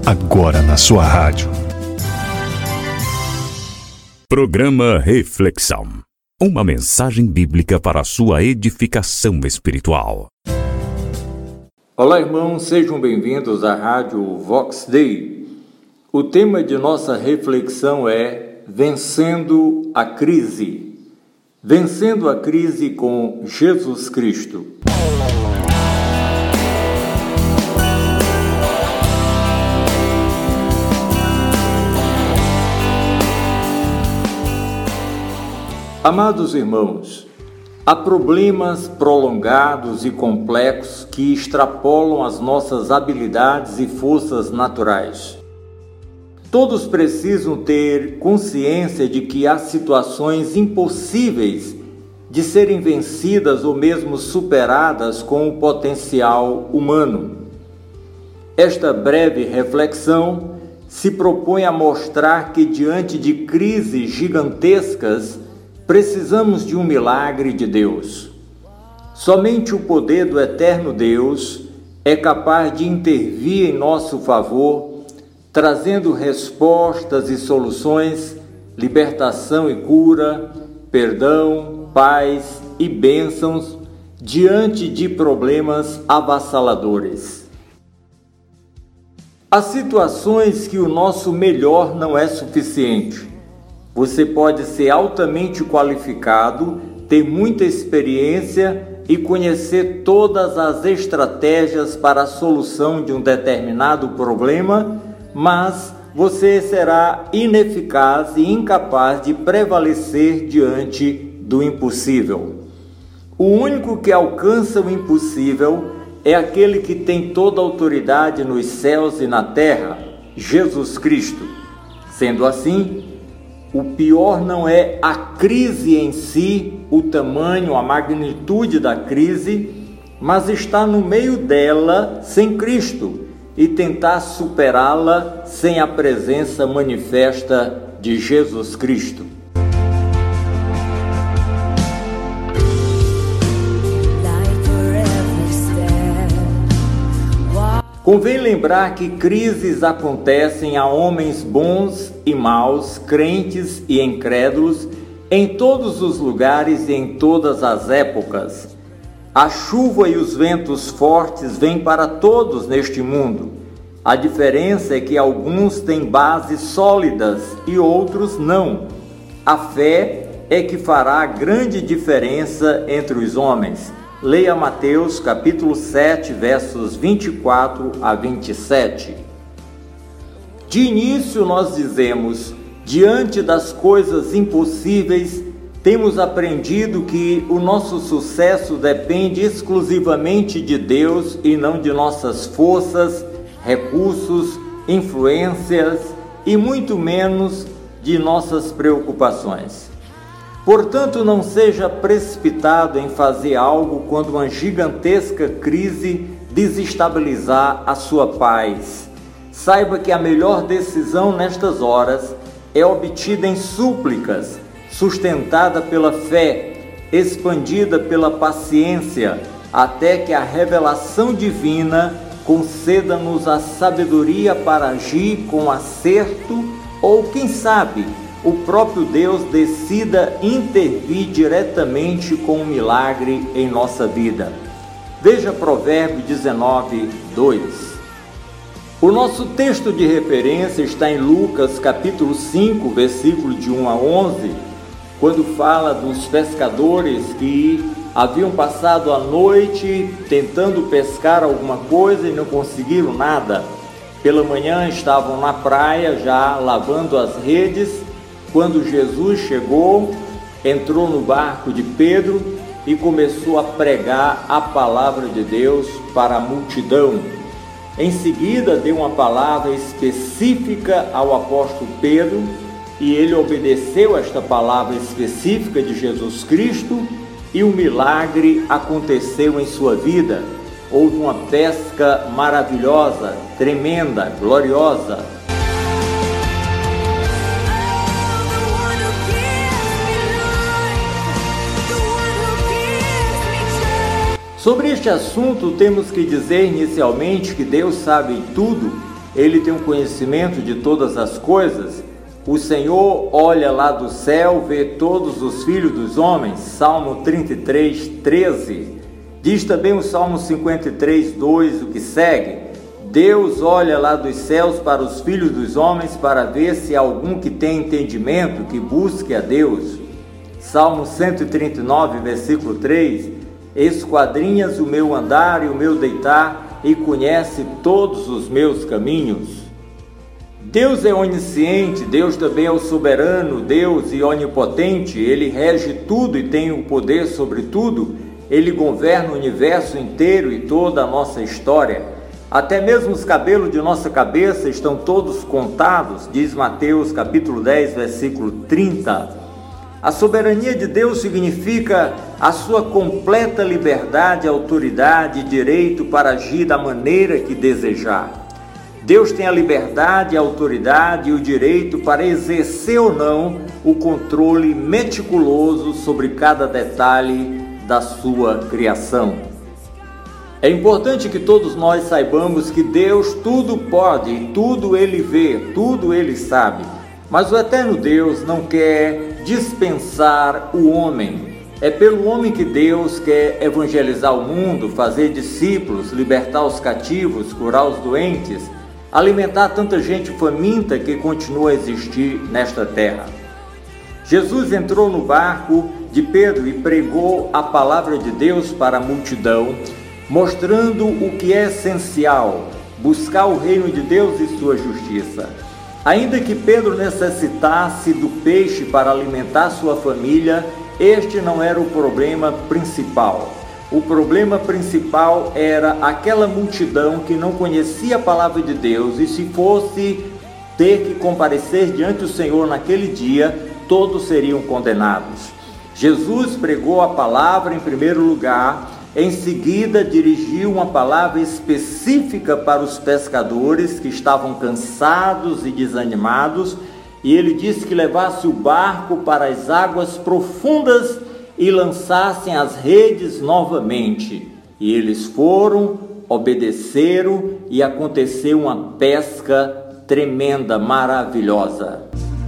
agora na sua rádio. Programa Reflexão. Uma mensagem bíblica para a sua edificação espiritual. Olá, irmãos, sejam bem-vindos à Rádio Vox Dei. O tema de nossa reflexão é Vencendo a Crise. Vencendo a crise com Jesus Cristo. Amados irmãos, há problemas prolongados e complexos que extrapolam as nossas habilidades e forças naturais. Todos precisam ter consciência de que há situações impossíveis de serem vencidas ou mesmo superadas com o potencial humano. Esta breve reflexão se propõe a mostrar que, diante de crises gigantescas, precisamos de um milagre de Deus. Somente o poder do eterno Deus é capaz de intervir em nosso favor, trazendo respostas e soluções, libertação e cura, perdão, paz e bênçãos diante de problemas avassaladores. Há situações que o nosso melhor não é suficiente. Você pode ser altamente qualificado, ter muita experiência e conhecer todas as estratégias para a solução de um determinado problema, mas você será ineficaz e incapaz de prevalecer diante do impossível. O único que alcança o impossível é aquele que tem toda a autoridade nos céus e na terra, Jesus Cristo. Sendo assim, o pior não é a crise em si, o tamanho, a magnitude da crise, mas está no meio dela sem Cristo e tentar superá-la sem a presença manifesta de Jesus Cristo. Convém lembrar que crises acontecem a homens bons e maus, crentes e incrédulos, em todos os lugares e em todas as épocas. A chuva e os ventos fortes vêm para todos neste mundo. A diferença é que alguns têm bases sólidas e outros não. A fé é que fará grande diferença entre os homens. Leia Mateus capítulo 7, versos 24 a 27. De início nós dizemos, diante das coisas impossíveis, temos aprendido que o nosso sucesso depende exclusivamente de Deus e não de nossas forças, recursos, influências e muito menos de nossas preocupações. Portanto, não seja precipitado em fazer algo quando uma gigantesca crise desestabilizar a sua paz. Saiba que a melhor decisão nestas horas é obtida em súplicas, sustentada pela fé, expandida pela paciência, até que a revelação divina conceda-nos a sabedoria para agir com acerto ou, quem sabe, o próprio Deus decida intervir diretamente com um milagre em nossa vida. Veja Provérbios 19, 2. O nosso texto de referência está em Lucas capítulo 5, versículo de 1 a 11, quando fala dos pescadores que haviam passado a noite tentando pescar alguma coisa e não conseguiram nada. Pela manhã estavam na praia já lavando as redes, quando Jesus chegou, entrou no barco de Pedro e começou a pregar a palavra de Deus para a multidão. Em seguida, deu uma palavra específica ao apóstolo Pedro e ele obedeceu esta palavra específica de Jesus Cristo e o milagre aconteceu em sua vida. Houve uma pesca maravilhosa, tremenda, gloriosa. Sobre este assunto, temos que dizer inicialmente que Deus sabe tudo Ele tem um conhecimento de todas as coisas. O Senhor olha lá do céu, vê todos os filhos dos homens. Salmo 33, 13. Diz também o Salmo 53, 2, o que segue. Deus olha lá dos céus para os filhos dos homens para ver se há algum que tem entendimento, que busque a Deus. Salmo 139, versículo 3. Esquadrinhas o meu andar e o meu deitar e conhece todos os meus caminhos. Deus é onisciente, Deus também é o soberano, Deus e onipotente. Ele rege tudo e tem o poder sobre tudo. Ele governa o universo inteiro e toda a nossa história. Até mesmo os cabelos de nossa cabeça estão todos contados, diz Mateus capítulo 10, versículo 30. A soberania de Deus significa a sua completa liberdade, autoridade e direito para agir da maneira que desejar. Deus tem a liberdade, a autoridade e o direito para exercer ou não o controle meticuloso sobre cada detalhe da sua criação. É importante que todos nós saibamos que Deus tudo pode, tudo Ele vê, tudo Ele sabe. Mas o eterno Deus não quer dispensar o homem. É pelo homem que Deus quer evangelizar o mundo, fazer discípulos, libertar os cativos, curar os doentes, alimentar tanta gente faminta que continua a existir nesta terra. Jesus entrou no barco de Pedro e pregou a palavra de Deus para a multidão, mostrando o que é essencial, buscar o reino de Deus e sua justiça. Ainda que Pedro necessitasse do peixe para alimentar sua família, este não era o problema principal. O problema principal era aquela multidão que não conhecia a palavra de Deus e se fosse ter que comparecer diante do Senhor naquele dia, todos seriam condenados. Jesus pregou a palavra em primeiro lugar. Em seguida, dirigiu uma palavra específica para os pescadores que estavam cansados e desanimados, e ele disse que levasse o barco para as águas profundas e lançassem as redes novamente. E eles foram, obedeceram e aconteceu uma pesca tremenda, maravilhosa.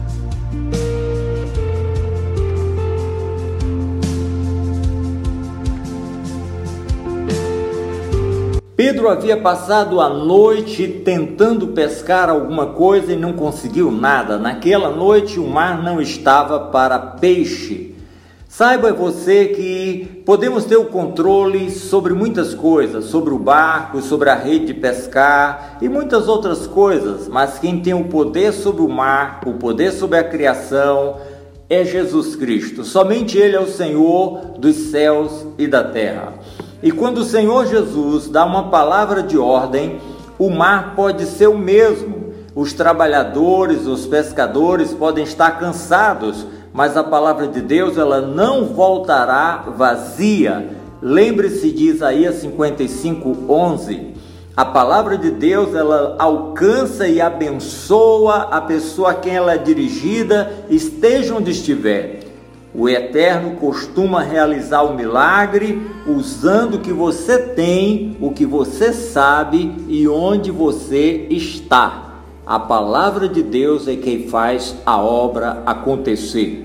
Pedro havia passado a noite tentando pescar alguma coisa e não conseguiu nada. Naquela noite o mar não estava para peixe. Saiba você que podemos ter o controle sobre muitas coisas, sobre o barco, sobre a rede de pescar e muitas outras coisas, mas quem tem o poder sobre o mar, o poder sobre a criação, é Jesus Cristo. Somente Ele é o Senhor dos céus e da terra. E quando o Senhor Jesus dá uma palavra de ordem, o mar pode ser o mesmo. Os trabalhadores, os pescadores podem estar cansados, mas a palavra de Deus ela não voltará vazia. Lembre-se de Isaías 55, 11. A palavra de Deus ela alcança e abençoa a pessoa a quem ela é dirigida, esteja onde estiver. O Eterno costuma realizar o milagre usando o que você tem, o que você sabe e onde você está. A palavra de Deus é quem faz a obra acontecer.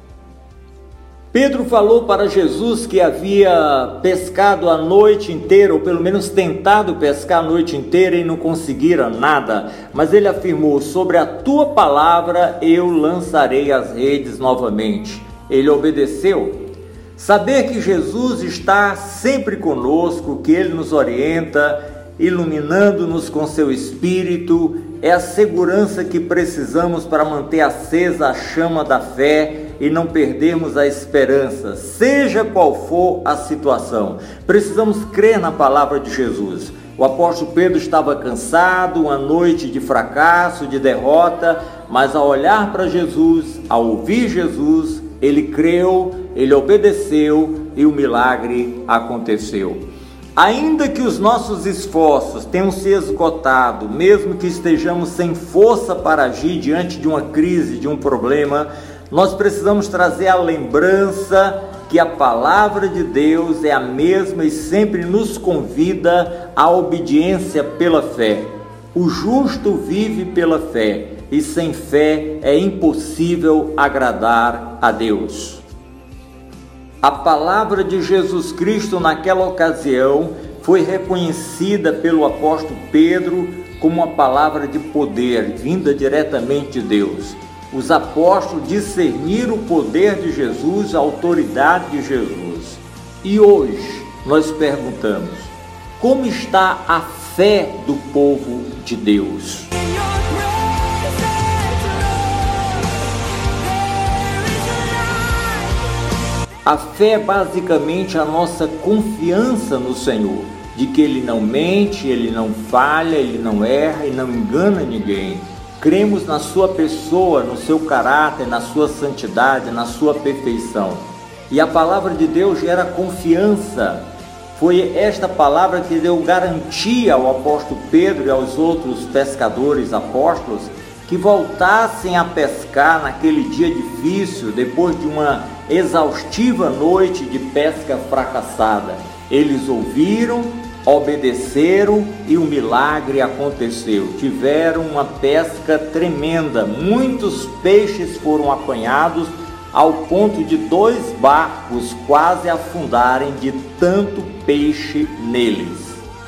Pedro falou para Jesus que havia pescado a noite inteira, ou pelo menos tentado pescar a noite inteira e não conseguira nada. Mas ele afirmou: sobre a tua palavra eu lançarei as redes novamente. Ele obedeceu. Saber que Jesus está sempre conosco, que Ele nos orienta, iluminando-nos com seu Espírito, é a segurança que precisamos para manter acesa a chama da fé e não perdermos a esperança, seja qual for a situação. Precisamos crer na palavra de Jesus. O apóstolo Pedro estava cansado, uma noite de fracasso, de derrota, mas ao olhar para Jesus, ao ouvir Jesus, ele creu, ele obedeceu e o milagre aconteceu. Ainda que os nossos esforços tenham se esgotado, mesmo que estejamos sem força para agir diante de uma crise, de um problema, nós precisamos trazer a lembrança que a palavra de Deus é a mesma e sempre nos convida à obediência pela fé. O justo vive pela fé, e sem fé é impossível agradar a Deus. A palavra de Jesus Cristo naquela ocasião foi reconhecida pelo apóstolo Pedro como uma palavra de poder, vinda diretamente de Deus. Os apóstolos discerniram o poder de Jesus, a autoridade de Jesus. E hoje nós perguntamos: como está a fé do povo de Deus? A fé é basicamente a nossa confiança no Senhor, de que Ele não mente, Ele não falha, Ele não erra e não engana ninguém. Cremos na sua pessoa, no seu caráter, na sua santidade, na sua perfeição. E a palavra de Deus gera confiança. Foi esta palavra que deu garantia ao apóstolo Pedro e aos outros pescadores apóstolos que voltassem a pescar naquele dia difícil, depois de uma exaustiva noite de pesca fracassada. Eles ouviram, obedeceram e o milagre aconteceu. Tiveram uma pesca tremenda, muitos peixes foram apanhados, ao ponto de 2 barcos quase afundarem de tanto peixe neles.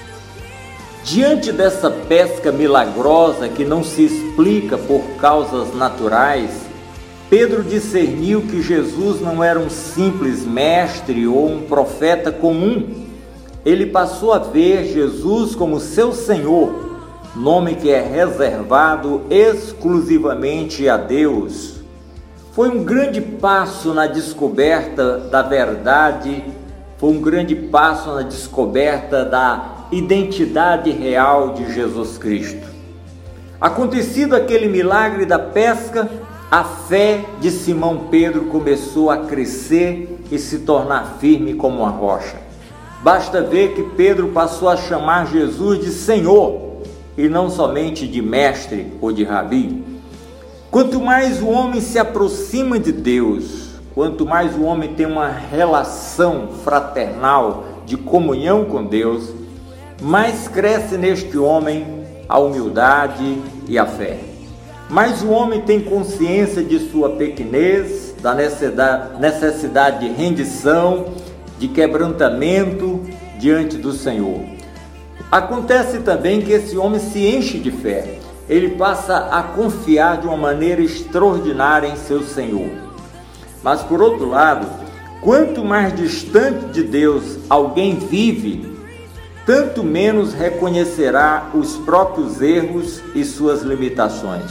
Diante dessa pesca milagrosa que não se explica por causas naturais, Pedro discerniu que Jesus não era um simples mestre ou um profeta comum. Ele passou a ver Jesus como seu Senhor, nome que é reservado exclusivamente a Deus. Foi um grande passo na descoberta da verdade, foi um grande passo na descoberta da identidade real de Jesus Cristo. Acontecido aquele milagre da pesca, a fé de Simão Pedro começou a crescer e se tornar firme como uma rocha. Basta ver que Pedro passou a chamar Jesus de Senhor e não somente de mestre ou de rabi. Quanto mais o homem se aproxima de Deus, quanto mais o homem tem uma relação fraternal de comunhão com Deus, mais cresce neste homem a humildade e a fé. Mais o homem tem consciência de sua pequenez, da necessidade de rendição, de quebrantamento diante do Senhor. Acontece também que esse homem se enche de fé. Ele passa a confiar de uma maneira extraordinária em seu Senhor. Mas por outro lado, quanto mais distante de Deus alguém vive, tanto menos reconhecerá os próprios erros e suas limitações.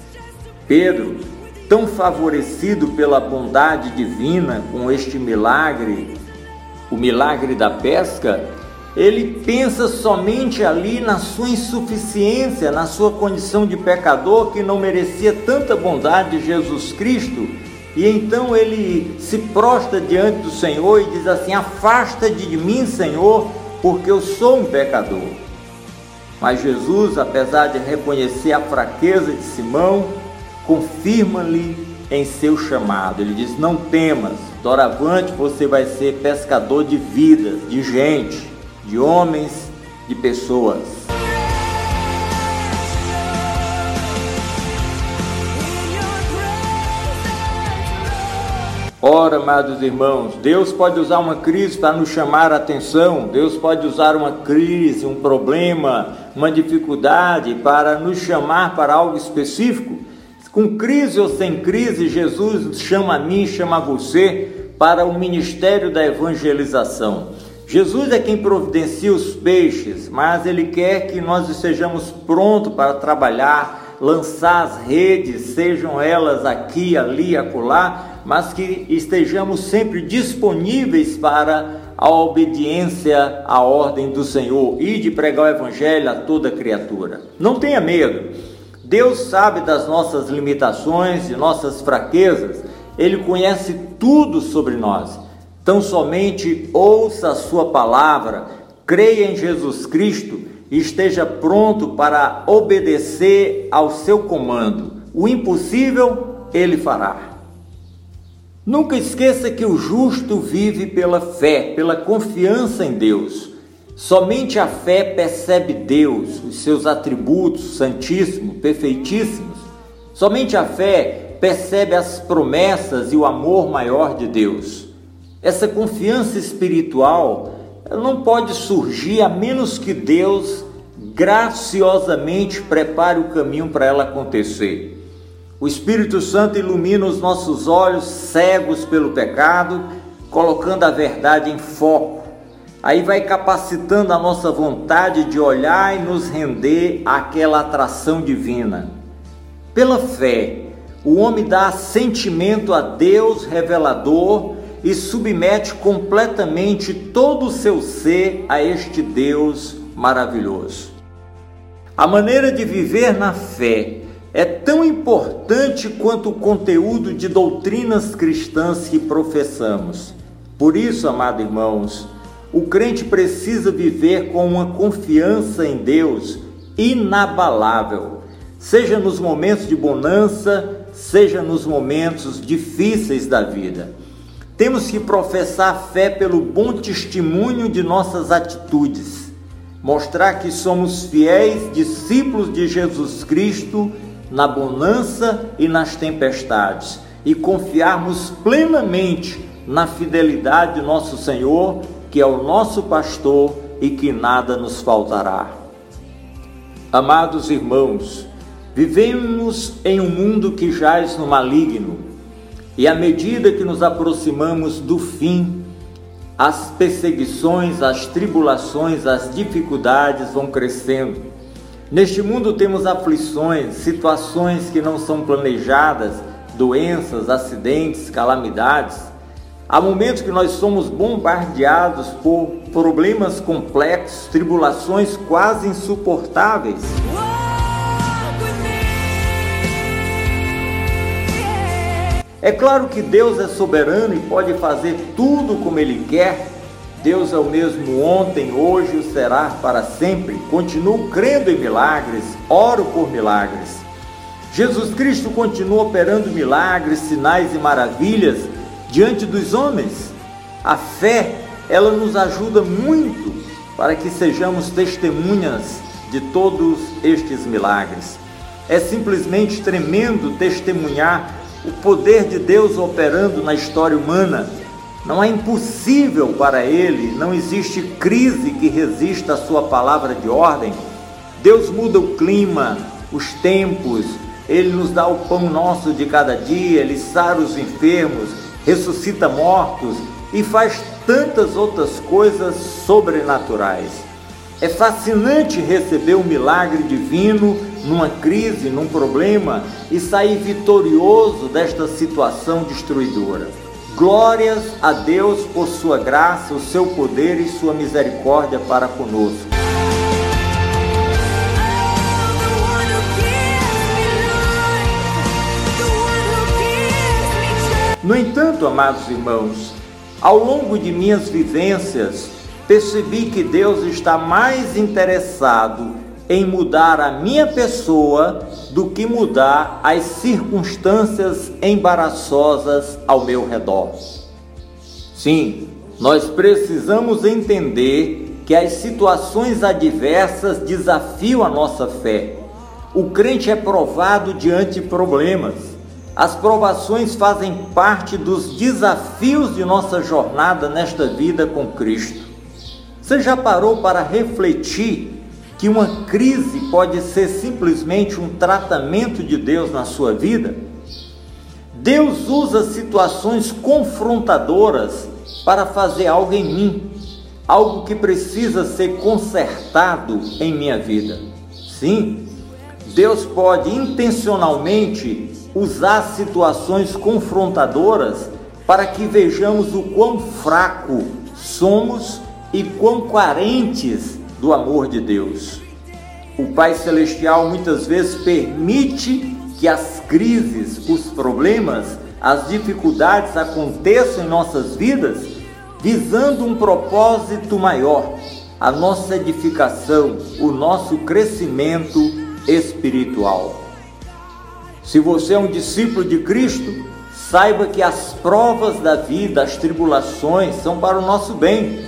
Pedro, tão favorecido pela bondade divina com este milagre, o milagre da pesca, ele pensa somente ali na sua insuficiência, na sua condição de pecador que não merecia tanta bondade de Jesus Cristo, e então ele se prostra diante do Senhor e diz assim: afasta de mim, Senhor, porque eu sou um pecador. Mas Jesus, apesar de reconhecer a fraqueza de Simão, confirma-lhe em seu chamado. Ele diz: não temas, doravante você vai ser pescador de vidas, de gente, de homens, de pessoas. Ora, amados irmãos, Deus pode usar uma crise para nos chamar a atenção. Deus pode usar uma crise, um problema, uma dificuldade para nos chamar para algo específico. Com crise ou sem crise, Jesus chama a mim, chama a você para o ministério da evangelização. Jesus é quem providencia os peixes, mas Ele quer que nós estejamos prontos para trabalhar, lançar as redes, sejam elas aqui, ali, acolá, mas que estejamos sempre disponíveis para a obediência à ordem do Senhor e de pregar o Evangelho a toda criatura. Não tenha medo. Deus sabe das nossas limitações, de nossas fraquezas. Ele conhece tudo sobre nós. Tão somente ouça a sua palavra, creia em Jesus Cristo e esteja pronto para obedecer ao seu comando. O impossível Ele fará. Nunca esqueça que o justo vive pela fé, pela confiança em Deus. Somente a fé percebe Deus, os seus atributos santíssimos, perfeitíssimos. Somente a fé percebe as promessas e o amor maior de Deus. Essa confiança espiritual não pode surgir a menos que Deus graciosamente prepare o caminho para ela acontecer. O Espírito Santo ilumina os nossos olhos cegos pelo pecado, colocando a verdade em foco. Aí vai capacitando a nossa vontade de olhar e nos render àquela atração divina. Pela fé, o homem dá assentimento a Deus revelador e submete completamente todo o seu ser a este Deus maravilhoso. A maneira de viver na fé é tão importante quanto o conteúdo de doutrinas cristãs que professamos. Por isso, amados irmãos, o crente precisa viver com uma confiança em Deus inabalável, seja nos momentos de bonança, seja nos momentos difíceis da vida. Temos que professar fé pelo bom testemunho de nossas atitudes, mostrar que somos fiéis discípulos de Jesus Cristo na bonança e nas tempestades, e confiarmos plenamente na fidelidade de nosso Senhor, que é o nosso pastor e que nada nos faltará. Amados irmãos, vivemos em um mundo que jaz no maligno, e à medida que nos aproximamos do fim, as perseguições, as tribulações, as dificuldades vão crescendo. Neste mundo temos aflições, situações que não são planejadas, doenças, acidentes, calamidades. Há momentos que nós somos bombardeados por problemas complexos, tribulações quase insuportáveis. É claro que Deus é soberano e pode fazer tudo como Ele quer. Deus é o mesmo ontem, hoje e será para sempre. Continuo crendo em milagres, oro por milagres. Jesus Cristo continua operando milagres, sinais e maravilhas diante dos homens. A fé, ela nos ajuda muito para que sejamos testemunhas de todos estes milagres. É simplesmente tremendo testemunhar o poder de Deus operando na história humana. Não é impossível para Ele, não existe crise que resista à sua palavra de ordem. Deus muda o clima, os tempos, Ele nos dá o pão nosso de cada dia, Ele sara os enfermos, ressuscita mortos e faz tantas outras coisas sobrenaturais. É fascinante receber um milagre divino numa crise, num problema e sair vitorioso desta situação destruidora. Glórias a Deus por sua graça, o seu poder e sua misericórdia para conosco. No entanto, amados irmãos, ao longo de minhas vivências, percebi que Deus está mais interessado em mudar a minha pessoa do que mudar as circunstâncias embaraçosas ao meu redor. Sim, nós precisamos entender que as situações adversas desafiam a nossa fé. O crente é provado diante de problemas. As provações fazem parte dos desafios de nossa jornada nesta vida com Cristo. Você já parou para refletir que uma crise pode ser simplesmente um tratamento de Deus na sua vida? Deus usa situações confrontadoras para fazer algo em mim, algo que precisa ser consertado em minha vida. Sim, Deus pode intencionalmente usar situações confrontadoras para que vejamos o quão fraco somos e quão carentes do amor de Deus. O Pai Celestial muitas vezes permite que as crises, os problemas, as dificuldades aconteçam em nossas vidas, visando um propósito maior, a nossa edificação, o nosso crescimento espiritual. Se você é um discípulo de Cristo, saiba que as provas da vida, as tribulações, são para o nosso bem.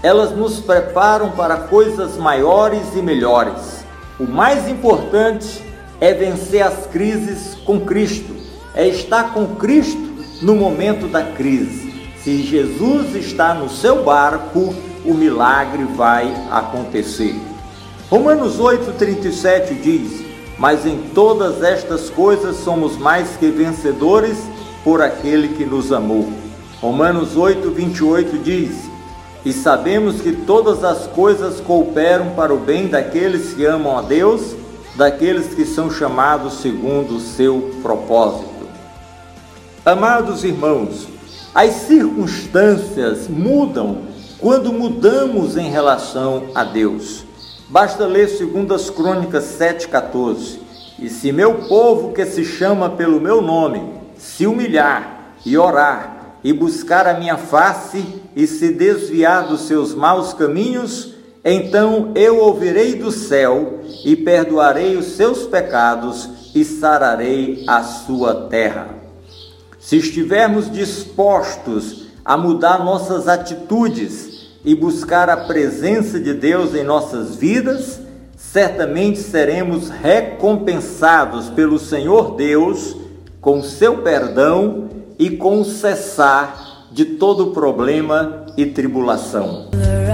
Elas nos preparam para coisas maiores e melhores. O mais importante é vencer as crises com Cristo, é estar com Cristo no momento da crise. Se Jesus está no seu barco, o milagre vai acontecer. Romanos 8,37 diz: mas em todas estas coisas somos mais que vencedores por aquele que nos amou. Romanos 8,28 diz: e sabemos que todas as coisas cooperam para o bem daqueles que amam a Deus, daqueles que são chamados segundo o seu propósito. Amados irmãos, as circunstâncias mudam quando mudamos em relação a Deus. Basta ler 2 Crônicas 7,14. E se meu povo que se chama pelo meu nome se humilhar e orar e buscar a minha face e se desviar dos seus maus caminhos, então eu ouvirei do céu e perdoarei os seus pecados e sararei a sua terra. Se estivermos dispostos a mudar nossas atitudes e buscar a presença de Deus em nossas vidas, certamente seremos recompensados pelo Senhor Deus com seu perdão e com o cessar de todo problema e tribulação.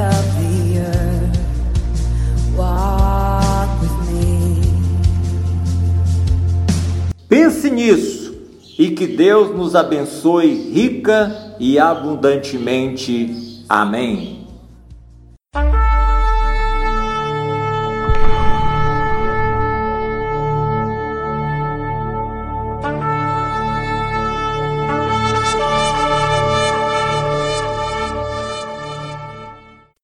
Pense nisso e que Deus nos abençoe rica e abundantemente. Amém.